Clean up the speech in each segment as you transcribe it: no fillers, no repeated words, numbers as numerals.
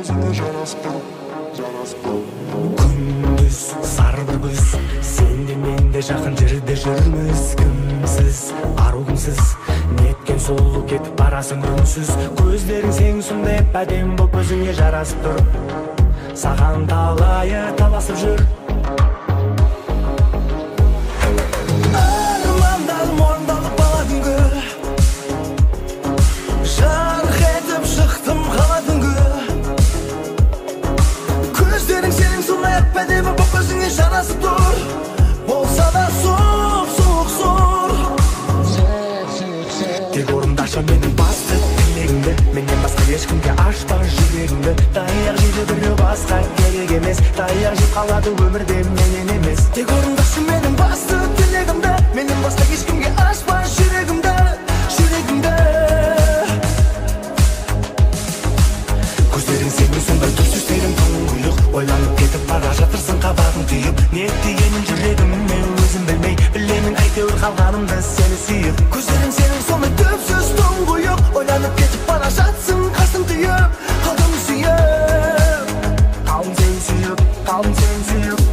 Күндүз сары бір күз, сенде менде жақын жерде жүрміз. Кімсіз, арулымсыз, неткен сұлу кетіп барасың үнсіз. Көздерің сен сондай әдем боп өзіңе жарасып тұр. Саған талайы таласып жүр. Армандарым орындалып бала күнгі, жарқ етіп шықтым қала түнгі. Көздерің сенің сондай әдемі боп өзіңе жарасып тұр. Болса да суық зор. Тек орындашы менің басты тілегімді, менен басқа ешкімге ашпа жүрегімді. Таяқ жейді біреу басқа керек емес, таяқ жеп қалады өмірде менен емес. Тек орындашы менің басты тілегімді, менен басқа ешкімге ашпа жүрегімді. Көздерің сенің сондай түпсіздерің тұңғиық, ойланып кетіп бара жатырсың қабағың түйіп. Не дегенін жүрегіме өзім білмей, білемін әйтеуір қалғанымды сені сүйіп. Көздерің сенің сондай түпсіз тұңғиық, ойланып кетіп бара жатсың қасың түйіп. Қалдым сүйіп, қалдым сен сүйіп, қалдым сен сүйіп.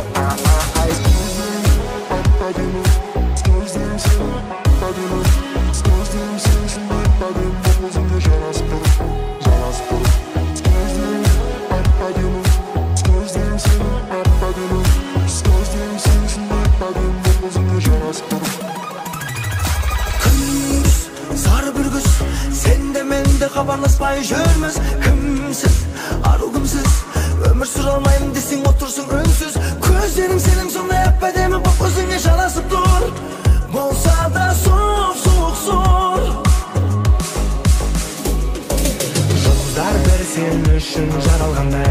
Хабарласпай жүрміз, кімсіз, ару кімсіз. Өмір сүре алмаймын десең отырсың үнсіз. Көздерің сенің сондай әдемі боп өзіңе жарасып тұр. Болса да суық зор. Жұлдыздар бір сен үшін жаралғандай,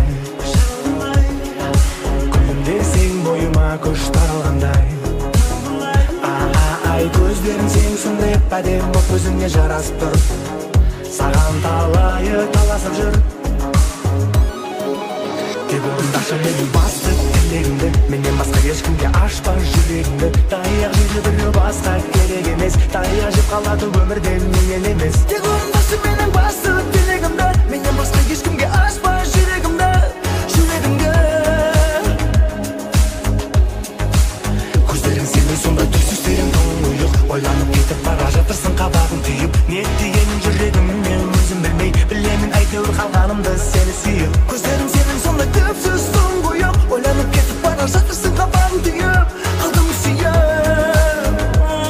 күлімдесең бойыма күш таралғандай. Ай, көздерің сенің сондай әдемі боп өзіңе жарасып тұр. Саған талайы таласып жүр. Тек орындашы менің басты тілегімді, менен басқа ешкімге ашпа жүрегімді. Таяқ жейді біреу басқа керек емес, таяқ жеп қалады өмірде менен емес. Тек орындашы менің басты тілегімді, менен басқа ешкімге ашпа жүрегімді. Көздерің сенің сондай түпсіздерің тұңғиық, ойланып кетіп бара жатырсың қабағың түйіп. Не дегенін жүрегіме өзім білмей, білемін әйтеуір қалғанымды сені сүйіп. Көздерің сенің сондай түпсіз тұңғиық, ойланып кетіп бара жатырсың қабағың түйіп. Қалдым сүйіп.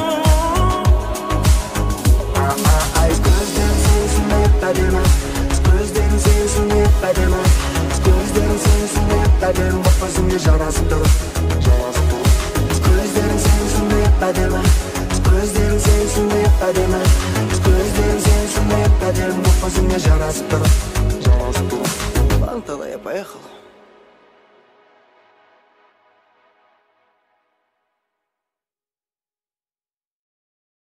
Көздерің сенің сондай әдемі, көздерің сенің сондай әдемі, көздерің сенің сондай әдемі боп өзіңе жарасып тұр. Көздерің сенің сондай әдемі, көздерің сенің сондай әдемі, көздерің сенің сондай әдемі боп өзіңе жарасып тұр. Ладно, тогда я поехал.